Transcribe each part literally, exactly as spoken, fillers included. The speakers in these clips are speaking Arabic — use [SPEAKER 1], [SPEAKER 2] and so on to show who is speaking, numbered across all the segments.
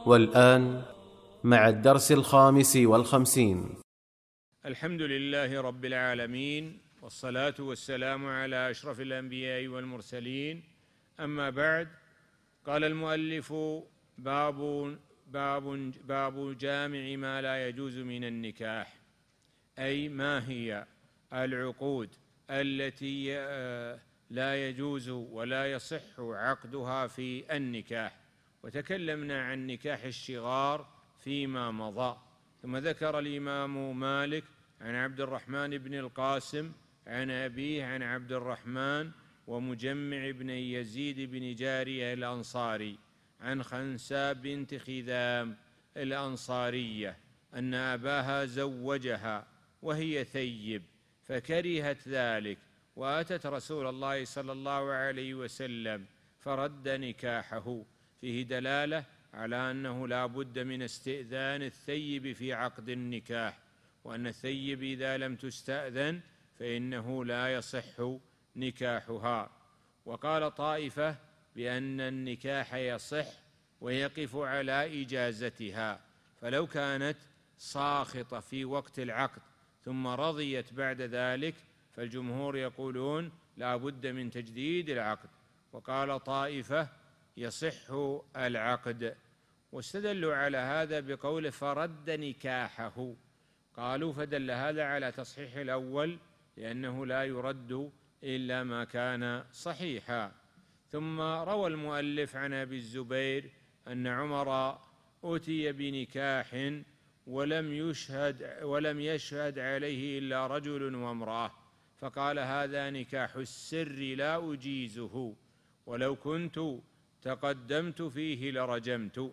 [SPEAKER 1] والآن مع الدرس الخامس والخمسين.
[SPEAKER 2] الحمد لله رب العالمين، والصلاة والسلام على أشرف الأنبياء والمرسلين، أما بعد. قال المؤلف: باب باب باب جامع ما لا يجوز من النكاح، أي ما هي العقود التي لا يجوز ولا يصح عقدها في النكاح. وتكلمنا عن نكاح الشغار فيما مضى. ثم ذكر الإمام مالك عن عبد الرحمن بن القاسم عن أبيه عن عبد الرحمن ومجمع بن يزيد بن جارية الأنصاري عن خنساء بنت خذام الأنصارية أن أباها زوجها وهي ثيب فكرهت ذلك، وأتت رسول الله صلى الله عليه وسلم فرد نكاحه. فيه دلالة على أنه لا بد من استئذان الثيب في عقد النكاح، وأن الثيب إذا لم تستأذن فإنه لا يصح نكاحها. وقال طائفة بأن النكاح يصح ويقف على إجازتها، فلو كانت ساخطة في وقت العقد ثم رضيت بعد ذلك فالجمهور يقولون لا بد من تجديد العقد. وقال طائفة يصح العقد، واستدلوا على هذا بقول فرد نكاحه. قالوا فدل هذا على تصحيح الأول، لأنه لا يرد إلا ما كان صحيحا. ثم روى المؤلف عن أبي الزبير أن عمر أتي بنكاح ولم يشهد ولم يشهد عليه إلا رجل وامرأة، فقال هذا نكاح السر لا أجيزه، ولو كنت تقدمت فيه لرجمت.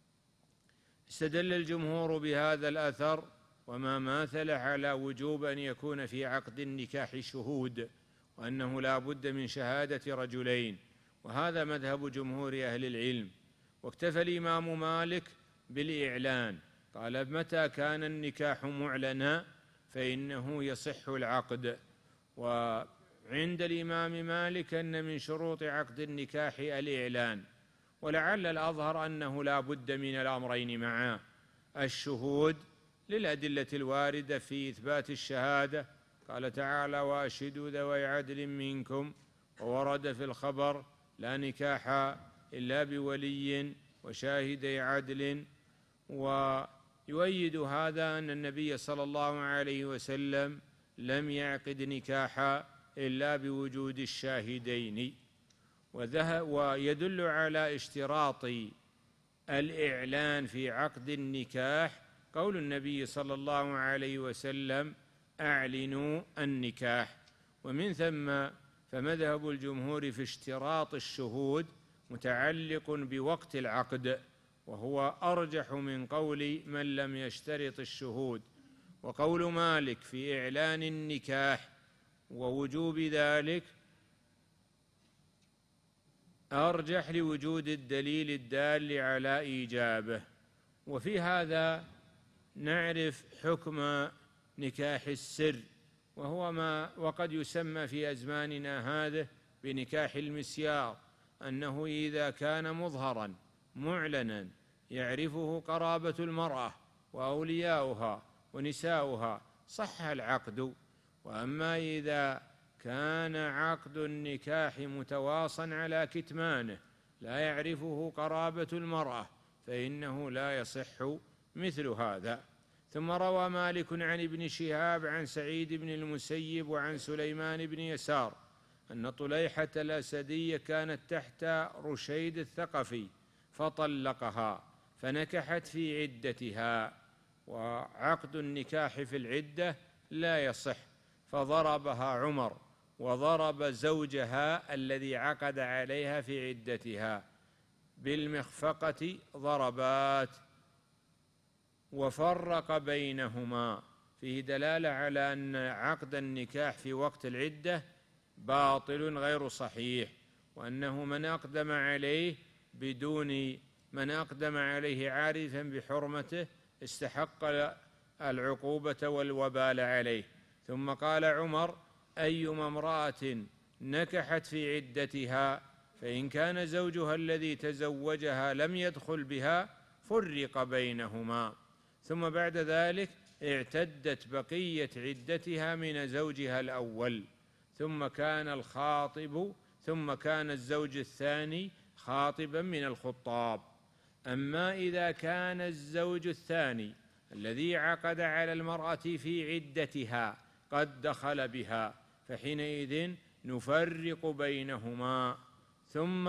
[SPEAKER 2] استدل الجمهور بهذا الأثر وما ماثل على وجوب أن يكون في عقد النكاح شهود، وأنه لا بد من شهادة رجلين، وهذا مذهب جمهور أهل العلم. واكتفى الإمام مالك بالإعلان، قال متى كان النكاح معلنا فإنه يصح العقد. وعند الإمام مالك أن من شروط عقد النكاح الإعلان، ولعل الأظهر أنه لا بد من الأمرين معا: الشهود للأدلة الواردة في إثبات الشهادة، قال تعالى: وأشهدوا ذوي عدل منكم، وورد في الخبر: لا نكاح إلا بولي وشاهدي عدل. ويؤيد هذا أن النبي صلى الله عليه وسلم لم يعقد نكاحا إلا بوجود الشاهدين. ويدل على اشتراط الإعلان في عقد النكاح قول النبي صلى الله عليه وسلم: أعلنوا النكاح. ومن ثم فمذهب الجمهور في اشتراط الشهود متعلق بوقت العقد، وهو أرجح من قول من لم يشترط الشهود. وقول مالك في إعلان النكاح ووجوب ذلك أرجح لوجود الدليل الدال على إيجابه. وفي هذا نعرف حكم نكاح السر، وهو ما وقد يسمى في أزماننا هذه بنكاح المسيار، أنه إذا كان مظهرا معلنا يعرفه قرابة المرأة وأولياؤها ونساؤها صح العقد. وأما إذا كان عقد النكاح متواصا على كتمانه لا يعرفه قرابة المرأة فإنه لا يصح مثل هذا. ثم روى مالك عن ابن شهاب عن سعيد بن المسيب وعن سليمان بن يسار أن طليحة الأسدية كانت تحت رشيد الثقفي فطلقها فنكحت في عدتها، وعقد النكاح في العدة لا يصح، فضربها عمر وضرب زوجها الذي عقد عليها في عدتها بالمخفقة ضربات وفرق بينهما. فيه دلالة على أن عقد النكاح في وقت العدة باطل غير صحيح، وأنه من أقدم عليه بدون من أقدم عليه عارفا بحرمته استحق العقوبة والوبال عليه. ثم قال عمر: أيما امرأة نكحت في عدتها فإن كان زوجها الذي تزوجها لم يدخل بها فرق بينهما، ثم بعد ذلك اعتدت بقية عدتها من زوجها الأول، ثم كان الخاطب ثم كان الزوج الثاني خاطبا من الخطاب. أما إذا كان الزوج الثاني الذي عقد على المرأة في عدتها قد دخل بها، فحينئذ نفرق بينهما، ثم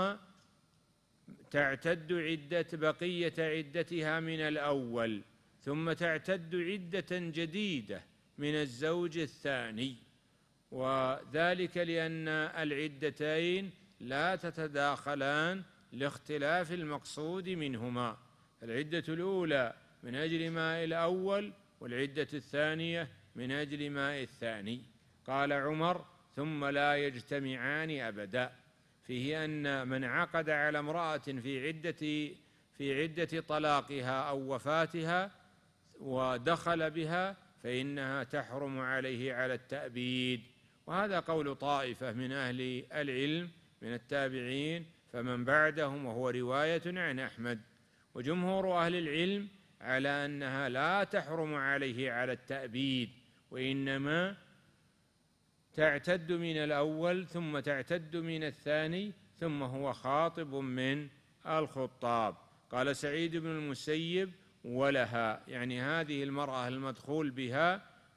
[SPEAKER 2] تعتد عدة بقية عدتها من الأول، ثم تعتد عدة جديدة من الزوج الثاني، وذلك لأن العدتين لا تتداخلان لاختلاف المقصود منهما. العدة الأولى من أجل ماء الأول، والعدة الثانية من أجل ماء الثاني. قال عمر: ثم لا يجتمعان أبدا، فيه أن من عقد على امرأة في عدة في عدة طلاقها أو وفاتها ودخل بها فإنها تحرم عليه على التأبيد، وهذا قول طائفة من أهل العلم من التابعين فمن بعدهم، وهو رواية عن أحمد. وجمهور أهل العلم على أنها لا تحرم عليه على التأبيد، وإنما تعتد من الأول ثم تعتد من الثاني، ثم هو خاطب من الخطاب. قال سعيد بن المسيب: ولها، يعني هذه المرأة المدخول بها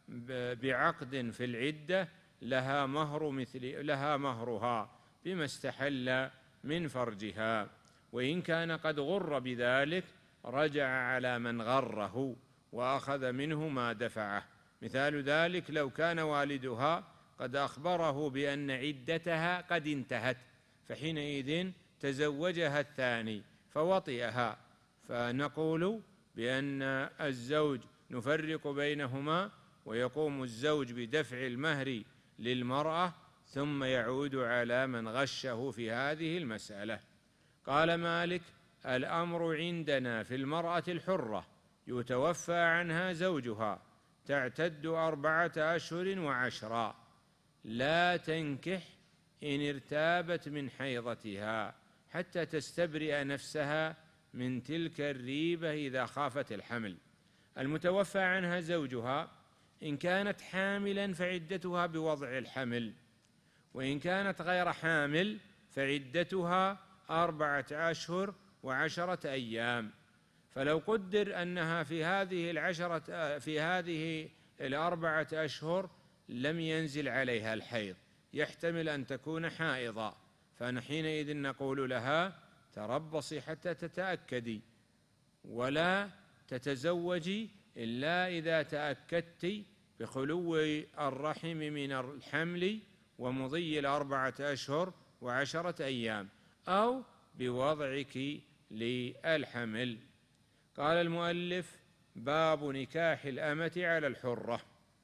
[SPEAKER 2] بعقد في العدة لها مهر مثل لها مهرها بما استحل من فرجها، وإن كان قد غر بذلك رجع على من غره وأخذ منه ما دفعه. مثال ذلك: لو كان والدها قد أخبره بأن عدتها قد انتهت، فحينئذ تزوجها الثاني فوطئها، فنقول بأن الزوج نفرق بينهما، ويقوم الزوج بدفع المهر للمرأة، ثم يعود على من غشه في هذه المسألة. قال مالك: الأمر عندنا في المرأة الحرة يتوفى عنها زوجها تعتد أربعة أشهر وعشرا، لا تنكح إن ارتابت من حيضتها حتى تستبرئ نفسها من تلك الريبة إذا خافت الحمل. المتوفى عنها زوجها إن كانت حاملا فعدتها بوضع الحمل، وإن كانت غير حامل فعدتها أربعة أشهر وعشرة أيام. فلو قدر أنها في هذه العشرة في هذه الأربعة أشهر لم ينزل عليها الحيض، يحتمل أن تكون حائضا، فحينئذ نقول لها: تربصي حتى تتأكدي، ولا تتزوجي إلا إذا تأكدت بخلو الرحم من الحمل ومضي الأربعة أشهر وعشرة أيام، أو بوضعك للحمل. قال المؤلف: باب نكاح الأمة على الحرة.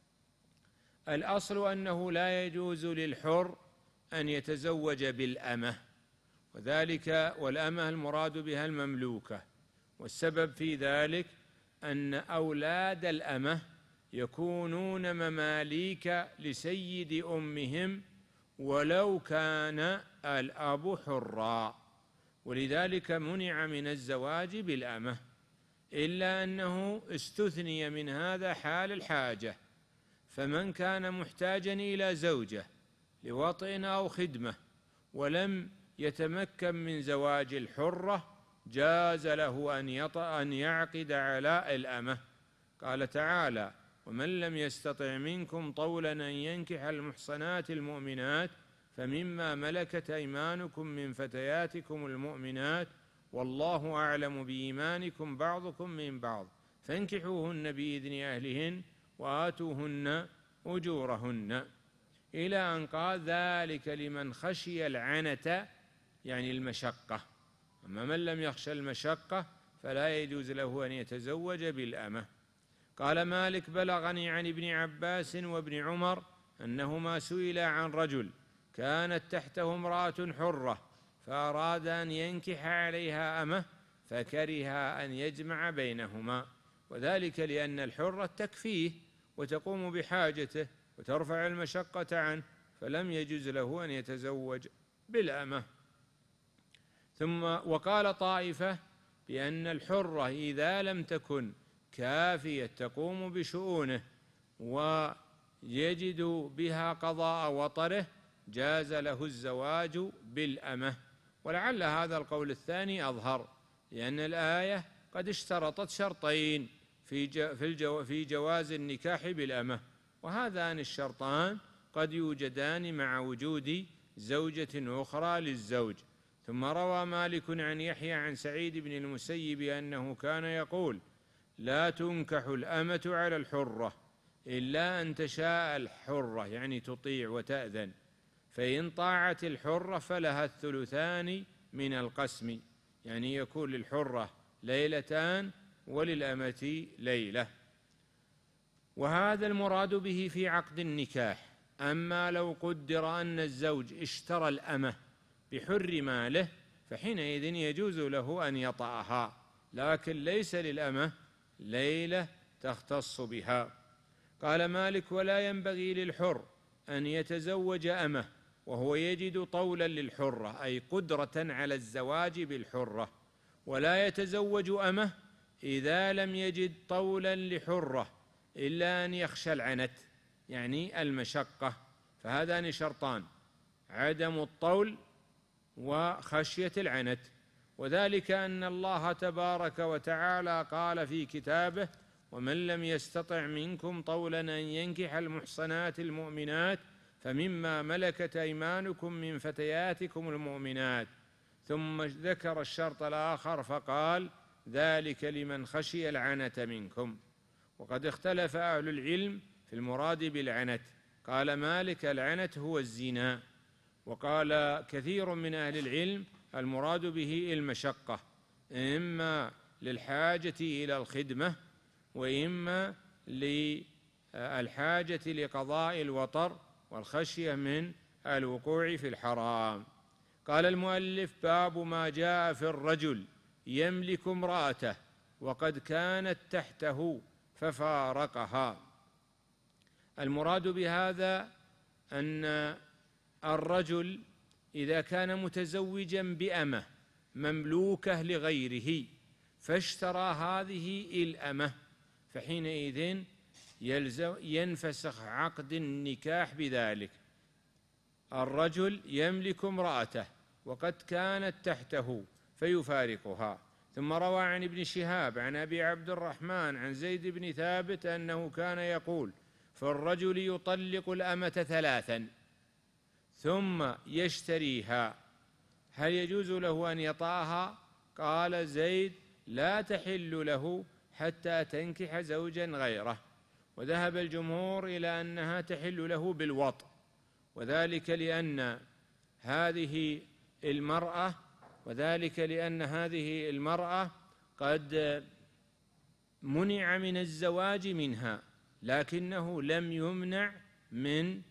[SPEAKER 2] الأصل أنه لا يجوز للحر أن يتزوج بالأمة، وذلك والأمة المراد بها المملوكة، والسبب في ذلك أن أولاد الأمة يكونون مماليك لسيد أمهم ولو كان الأب حرا، ولذلك منع من الزواج بالأمة، إلا أنه استثني من هذا حال الحاجة، فمن كان محتاجا إلى زوجة لوطئ أو خدمة ولم يتمكن من زواج الحرة جاز له أن يطأ أن يعقد على الأمة. قال تعالى: ومن لم يستطع منكم طولا أن ينكح المحصنات المؤمنات فمما ملكت أيمانكم من فتياتكم المؤمنات والله أعلم بإيمانكم بعضكم من بعض فانكحوهن بإذن أهلهن وآتوهن أجورهن، إلى أن قال: ذلك لمن خشي العنة، يعني المشقة. أما من لم يخشى المشقة فلا يجوز له أن يتزوج بالأمة. قال مالك: بلغني عن ابن عباس وابن عمر أنهما سئلا عن رجل كانت تحته امرأة حرة فأراد أن ينكح عليها أمة فكره أن يجمع بينهما، وذلك لأن الحرة تكفيه وتقوم بحاجته وترفع المشقة عنه، فلم يجوز له أن يتزوج بالأمة. ثم وقال طائفة: بأن الحرة إذا لم تكن كافية تقوم بشؤونه ويجد بها قضاء وطره جاز له الزواج بالأمة. ولعل هذا القول الثاني أظهر، لأن الآية قد اشترطت شرطين في في في جواز النكاح بالأمة، وهذان الشرطان قد يوجدان مع وجود زوجة أخرى للزوج. ثم روى مالك عن يحيى عن سعيد بن المسيب أنه كان يقول: لا تنكح الأمة على الحرة إلا أن تشاء الحرة، يعني تطيع وتأذن، فإن طاعت الحرة فلها الثلثان من القسم، يعني يكون للحرة ليلتان وللأمة ليلة. وهذا المراد به في عقد النكاح. أما لو قدر أن الزوج اشترى الأمة بحر ماله فحينئذ يجوز له أن يطأها، لكن ليس للأمة ليلة تختص بها. قال مالك: ولا ينبغي للحر أن يتزوج أمة وهو يجد طولا للحرة، أي قدرة على الزواج بالحرة، ولا يتزوج أمة إذا لم يجد طولا لحرة إلا أن يخشى العنت، يعني المشقة. فهذان شرطان: عدم الطول وخشية العنت. وذلك أن الله تبارك وتعالى قال في كتابه: ومن لم يستطع منكم طولا أن ينكح المحصنات المؤمنات فمما ملكت أيمانكم من فتياتكم المؤمنات. ثم ذكر الشرط الآخر فقال: ذلك لمن خشي العنت منكم. وقد اختلف أهل العلم في المراد بالعنت. قال مالك: العنت هو الزنا. وقال كثير من أهل العلم المراد به المشقة، إما للحاجة إلى الخدمة وإما للحاجة لقضاء الوطر والخشية من الوقوع في الحرام. قال المؤلف: باب ما جاء في الرجل يملك امرأته وقد كانت تحته ففارقها. المراد بهذا أن الرجل إذا كان متزوجا بأمة مملوكة لغيره فاشترى هذه الأمة، فحينئذ ينفسخ عقد النكاح بذلك. الرجل يملك امرأته وقد كانت تحته فيفارقها. ثم روى عن ابن شهاب عن أبي عبد الرحمن عن زيد بن ثابت أنه كان يقول: فالرجل يطلق الأمة ثلاثا ثم يشتريها، هل يجوز له أن يطأها؟ قال زيد: لا تحل له حتى تنكح زوجا غيره. وذهب الجمهور إلى أنها تحل له بالوطء، وذلك لأن هذه المرأة وذلك لأن هذه المرأة قد منع من الزواج منها، لكنه لم يمنع من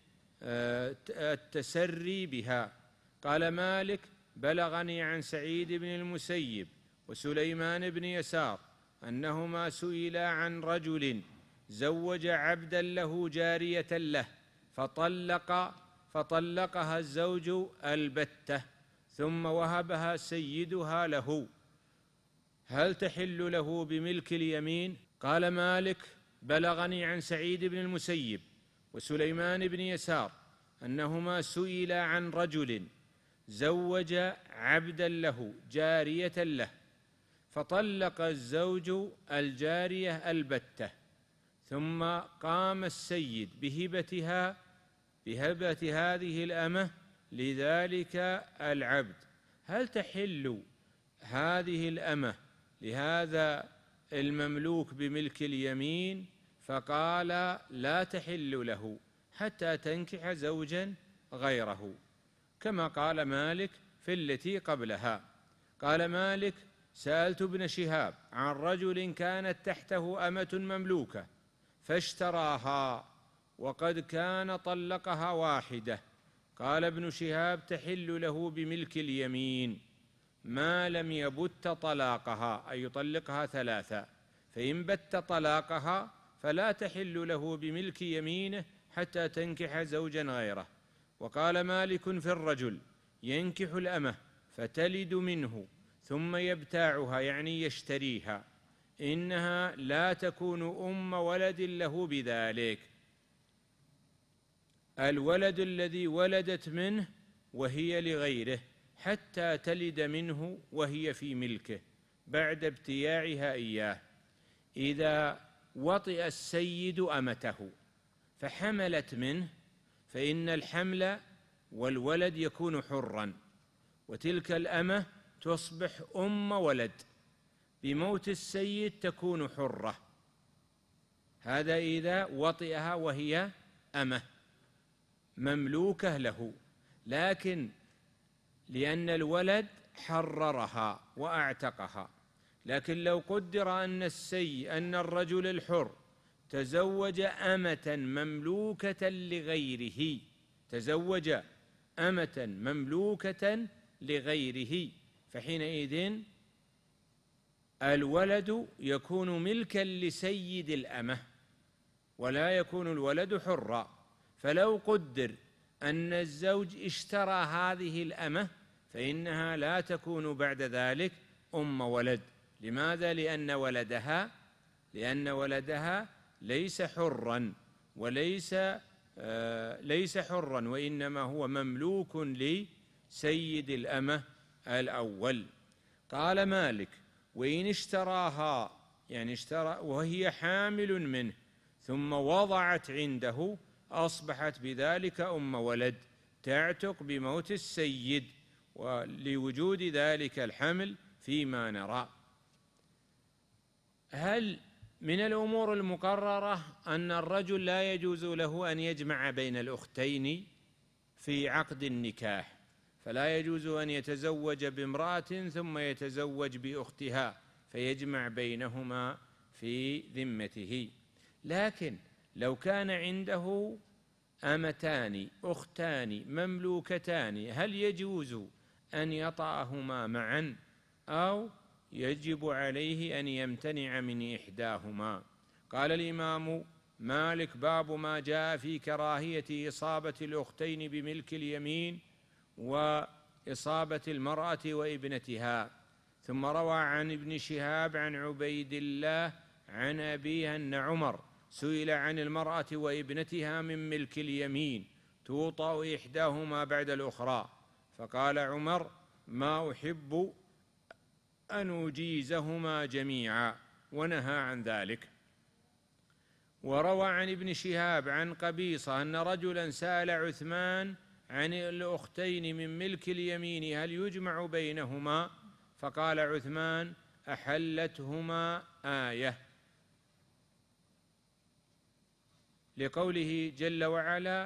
[SPEAKER 2] التسري بها. قال مالك: بلغني عن سعيد بن المسيب وسليمان بن يسار أنهما سئلا عن رجل زوج عبدا له جارية له فطلق فطلقها الزوج البتة ثم وهبها سيدها له، هل تحل له بملك اليمين؟ قال مالك: بلغني عن سعيد بن المسيب وسليمان بن يسار أنهما سئلا عن رجل زوج عبدا له جارية له فطلق الزوج الجارية البتة ثم قام السيد بهبتها بهبة هذه الأمة لذلك العبد، هل تحل هذه الأمة لهذا المملوك بملك اليمين؟ فقال: لا تحل له حتى تنكح زوجا غيره، كما قال مالك في التي قبلها. قال مالك: سألت ابن شهاب عن رجل كانت تحته أمة مملوكة فاشتراها وقد كان طلقها واحدة. قال ابن شهاب: تحل له بملك اليمين ما لم يبت طلاقها، أي يطلقها ثلاثا، فإن بت طلاقها فلا تحل له بملك يمينه حتى تنكح زوجا غيره. وقال مالك في الرجل ينكح الأمة فتلد منه ثم يبتاعها يعني يشتريها، إنها لا تكون أم ولد له بذلك. الولد الذي ولدت منه وهي لغيره حتى تلد منه وهي في ملكه بعد ابتياعها إياه. إذا وطئ السيد أمته فحملت منه فإن الحمل والولد يكون حرا، وتلك الأمة تصبح أم ولد، بموت السيد تكون حرة. هذا إذا وطئها وهي أمة مملوكة له، لكن لأن الولد حررها وأعتقها. لكن لو قدر أن السي أن الرجل الحر تزوج أمة مملوكة لغيره تزوج أمة مملوكة لغيره فحينئذ الولد يكون ملكا لسيد الأمة ولا يكون الولد حرا. فلو قدر أن الزوج اشترى هذه الأمة فإنها لا تكون بعد ذلك أم ولد. لماذا؟ لأن ولدها لأن ولدها ليس حرا وليس آه ليس حرا وإنما هو مملوك لسيد الأمة الأول. قال مالك: وإن اشتراها يعني اشترى وهي حامل منه ثم وضعت عنده أصبحت بذلك أم ولد تعتق بموت السيد، ولوجود ذلك الحمل فيما نرى. هل من الأمور المقررة أن الرجل لا يجوز له أن يجمع بين الأختين في عقد النكاح، فلا يجوز أن يتزوج بامرأة ثم يتزوج بأختها فيجمع بينهما في ذمته. لكن لو كان عنده أمتان أختان مملوكتان هل يجوز أن يطأهما معا أو يجب عليه أن يمتنع من إحداهما؟ قال الإمام مالك: باب ما جاء في كراهية إصابة الأختين بملك اليمين وإصابة المرأة وابنتها. ثم روى عن ابن شهاب عن عبيد الله عن أبيه أن عمر سئل عن المرأة وابنتها من ملك اليمين توطأ إحداهما بعد الأخرى، فقال عمر: ما أحب أن أجيزهما جميعا، ونهى عن ذلك. وروى عن ابن شهاب عن قبيصة أن رجلا سأل عثمان عن الأختين من ملك اليمين هل يجمع بينهما؟ فقال عثمان: أحلتهما آية، لقوله جل وعلا: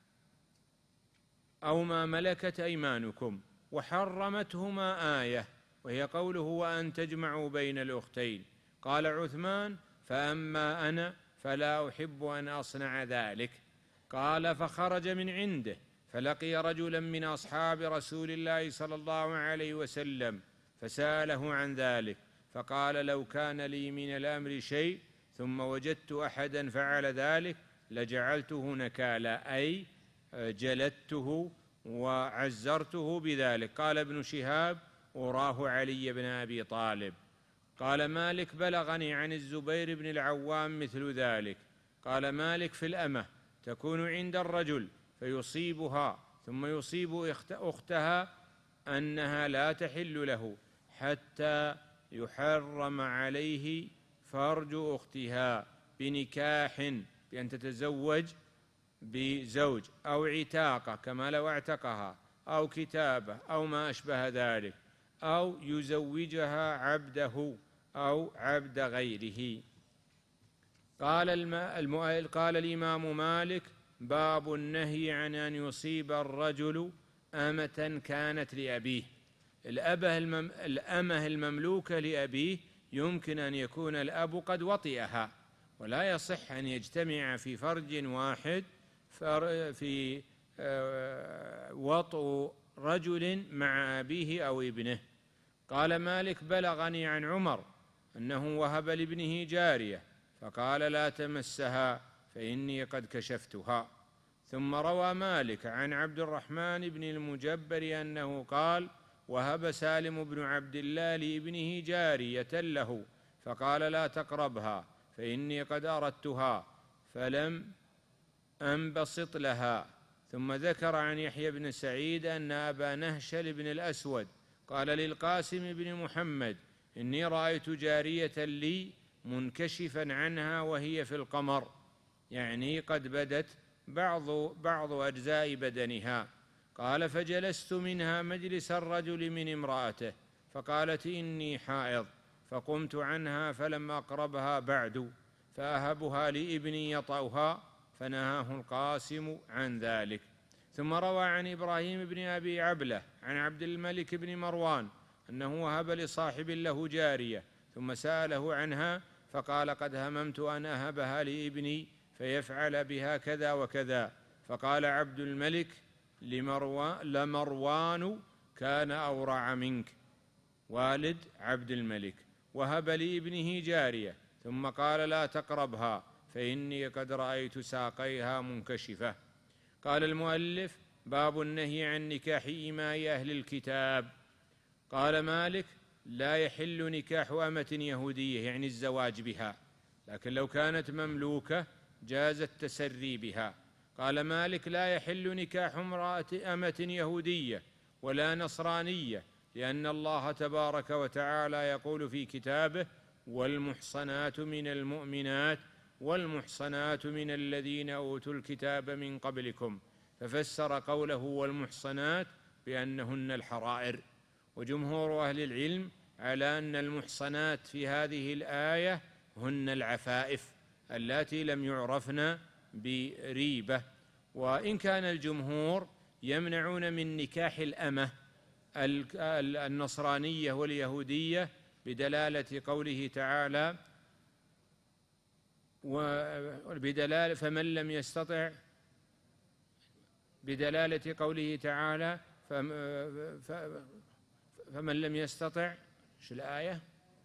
[SPEAKER 2] أو ما ملكت أيمانكم، وحرمتهما آية وهي قوله: وأن تجمعوا بين الأختين. قال عثمان: فأما أنا فلا أحب أن أصنع ذلك. قال: فخرج من عنده فلقي رجلا من أصحاب رسول الله صلى الله عليه وسلم فسأله عن ذلك، فقال: لو كان لي من الأمر شيء ثم وجدت أحدا فعل ذلك لجعلته نكالا، أي جلدته وعزرته بذلك. قال ابن شهاب: أراه علي بن أبي طالب. قال مالك: بلغني عن الزبير بن العوام مثل ذلك. قال مالك: في الأمة تكون عند الرجل فيصيبها ثم يصيب أختها أنها لا تحل له حتى يحرم عليه فرج أختها بنكاح، بأن تتزوج بزوج، أو عتاقة كما لو اعتقها، أو كتابة، أو ما أشبه ذلك، أو يزوجها عبده أو عبد غيره. قال, الم... قال الإمام مالك: باب النهي عن أن يصيب الرجل أمة كانت لأبيه. الأبه المم... الأمة المملوكة لأبيه يمكن أن يكون الأب قد وطئها، ولا يصح أن يجتمع في فرج واحد في وطء رجل مع أبيه أو ابنه. قال مالك: بلغني عن عمر أنه وهب لابنه جارية فقال: لا تمسها فإني قد كشفتها. ثم روى مالك عن عبد الرحمن بن المجبر أنه قال: وهب سالم بن عبد الله لابنه جارية له، فقال لا تقربها فإني قد أردتها فلم أنبسط لها. ثم ذكر عن يحيى بن سعيد أن أبا نهشل بن الأسود قال للقاسم بن محمد إني رأيت جارية لي منكشفا عنها وهي في القمر، يعني قد بدت بعض, بعض أجزاء بدنها. قال فجلست منها مجلس الرجل من امرأته، فقالت إني حائض، فقمت عنها فلم أقربها بعد، فأهبها لابني يطأها، فنهاه القاسم عن ذلك. ثم روى عن إبراهيم بن أبي عبلة عن عبد الملك بن مروان أنه وهب لصاحب له جارية ثم سأله عنها فقال قد هممت أن أهبها لابني فيفعل بها كذا وكذا، فقال عبد الملك لمروان لمروان كان أورع منك، والد عبد الملك، وهب لابنه جارية ثم قال لا تقربها فإني قد رأيت ساقيها منكشفة. قال المؤلف باب النهي عن نكاح إماء أهل الكتاب. قال مالك لا يحل نكاح أمة يهودية، يعني الزواج بها، لكن لو كانت مملوكة جاز التسري بها. قال مالك لا يحل نكاح امرأة أمة يهودية ولا نصرانية، لأن الله تبارك وتعالى يقول في كتابه والمحصنات من المؤمنات والمحصنات من الذين أوتوا الكتاب من قبلكم، ففسر قوله والمحصنات بأنهن الحرائر. وجمهور أهل العلم على أن المحصنات في هذه الآية هن العفائف اللاتي لم يعرفن بريبة. وإن كان الجمهور يمنعون من نكاح الأمة النصرانية واليهودية بدلالة قوله تعالى وبدلالة فمن لم يستطع بدلالة قوله تعالى فمن لم يستطع شو الآية؟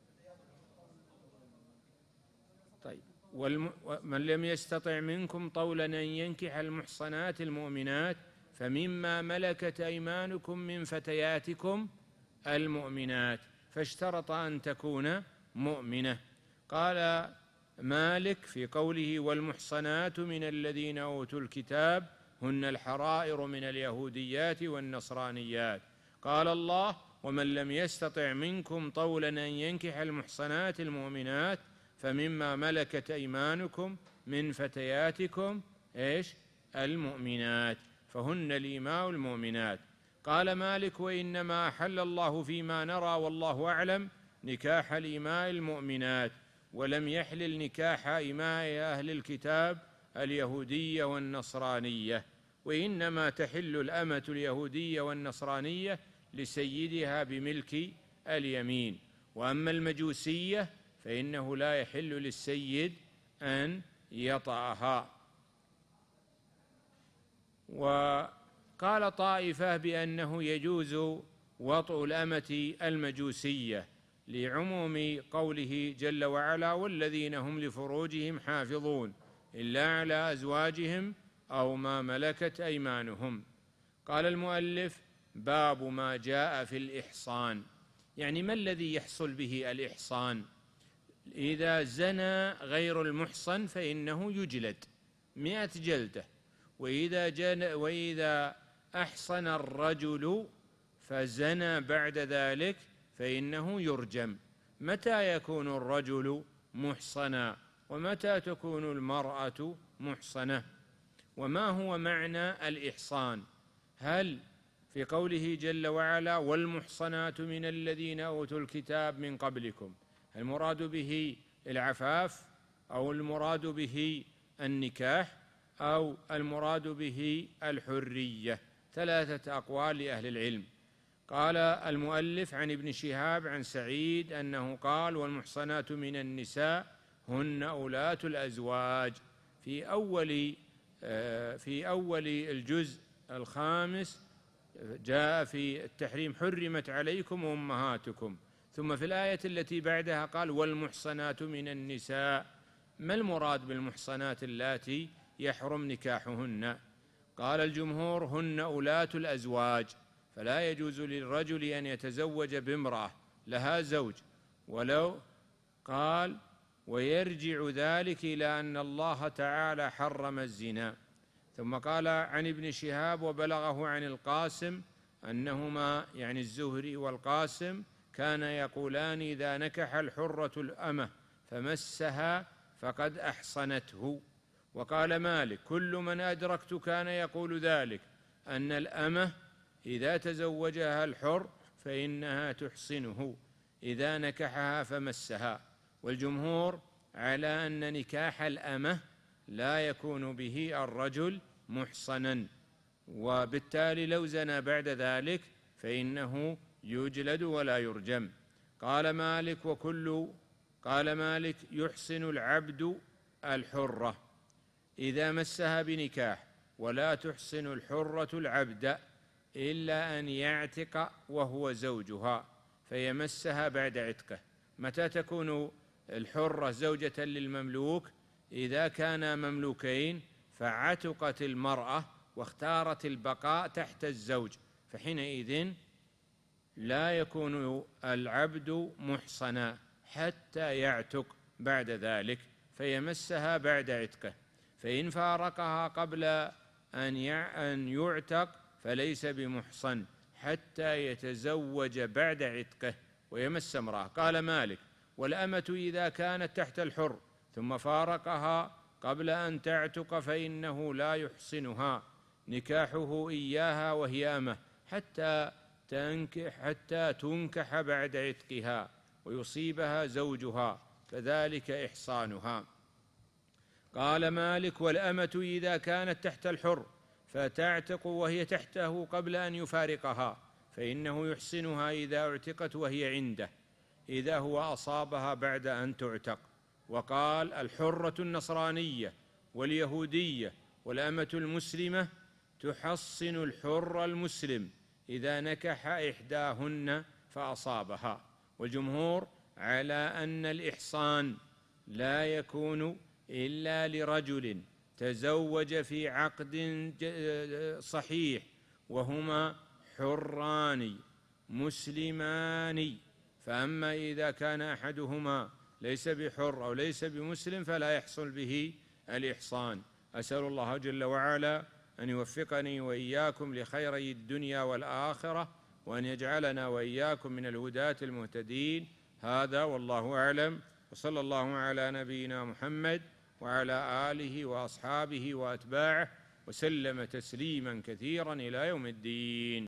[SPEAKER 2] طيب ومن لم يستطع منكم طولا أن ينكح المحصنات المؤمنات فمما ملكت أيمانكم من فتياتكم المؤمنات، فاشترط أن تكون مؤمنة. قال مالك في قوله والمحصنات من الذين أوتوا الكتاب هن الحرائر من اليهوديات والنصرانيات. قال الله ومن لم يستطع منكم طولا أن ينكح المحصنات المؤمنات فمما ملكت أيمانكم من فتياتكم إيش المؤمنات، فهن الإماء المؤمنات. قال مالك وإنما أحل الله فيما نرى والله أعلم نكاح الإماء المؤمنات، ولم يحلل نكاح إماء أهل الكتاب اليهودية والنصرانية، وإنما تحل الأمة اليهودية والنصرانية لسيدها بملك اليمين. وأما المجوسية فإنه لا يحل للسيد أن يطأها. وقال طائفة بأنه يجوز وطء الأمة المجوسية لعموم قوله جل وعلا والذين هم لفروجهم حافظون إلا على أزواجهم أو ما ملكت أيمانهم. قال المؤلف باب ما جاء في الإحصان، يعني ما الذي يحصل به الإحصان؟ إذا زنى غير المحصن فإنه يجلد مئة جلدة، وإذا, جن وإذا أحصن الرجل فزنى بعد ذلك فإنه يرجم. متى يكون الرجل محصنا ومتى تكون المرأة محصنة؟ وما هو معنى الإحصان؟ هل في قوله جل وعلا والمحصنات من الذين أوتوا الكتاب من قبلكم المراد به العفاف أو المراد به النكاح أو المراد به الحرية؟ ثلاثة أقوال لأهل العلم. قال المؤلف عن ابن شهاب عن سعيد أنه قال والمحصنات من النساء هن أولاة الأزواج في أول في أول الجزء الخامس جاء في التحريم حرمت عليكم أمهاتكم، ثم في الآية التي بعدها قال والمحصنات من النساء. ما المراد بالمحصنات اللاتي يحرم نكاحهن؟ قال الجمهور هن أولاة الأزواج، فلا يجوز للرجل أن يتزوج بامرأة لها زوج. ولو قال ويرجع ذلك إلى أن الله تعالى حرم الزنا. ثم قال عن ابن شهاب وبلغه عن القاسم أنهما يعني الزهري والقاسم كان يقولان إذا نكح الحرة الأمة فمسها فقد أحصنته. وقال مالك كل من أدركت كان يقول ذلك، أن الأمة إذا تزوجها الحر فإنها تحصنه إذا نكحها فمسها. والجمهور على أن نكاح الأمة لا يكون به الرجل محصنا، وبالتالي لو زنى بعد ذلك فإنه يجلد ولا يرجم. قال مالك وكل قال مالك يحصن العبد الحرة إذا مسها بنكاح، ولا تحصن الحرة العبد إلا أن يعتق وهو زوجها فيمسها بعد عتقه. متى تكون الحرة زوجة للمملوك؟ إذا كانا مملوكين فعتقت المرأة واختارت البقاء تحت الزوج، فحينئذ لا يكون العبد محصنا حتى يعتق بعد ذلك فيمسها بعد عتقه. فإن فارقها قبل أن يعتق فليس بمحصن حتى يتزوج بعد عتقه ويمس امرأة. قال مالك والأمة إذا كانت تحت الحر ثم فارقها قبل أن تعتق فإنه لا يحصنها نكاحه إياها وهي أمة حتى تنكح حتى تنكح بعد عتقها ويصيبها زوجها، فذلك إحصانها. قال مالك والأمة إذا كانت تحت الحر فتعتق وهي تحته قبل أن يفارقها فإنه يحصنها إذا اعتقت وهي عنده إذا هو أصابها بعد أن تعتق. وقال الحرة النصرانية واليهودية والأمة المسلمة تحصن الحر المسلم إذا نكح إحداهن فأصابها. والجمهور على أن الإحصان لا يكون إلا لرجل تزوج في عقد صحيح وهما حران مسلمان. فأما إذا كان أحدهما ليس بحر أو ليس بمسلم فلا يحصل به الإحصان. أسأل الله جل وعلا أن يوفقني وإياكم لخيري الدنيا والآخرة، وأن يجعلنا وإياكم من الهداة المهتدين. هذا والله أعلم، وصلى الله على نبينا محمد وعلى آله وأصحابه وأتباعه وسلم تسليما كثيرا إلى يوم الدين.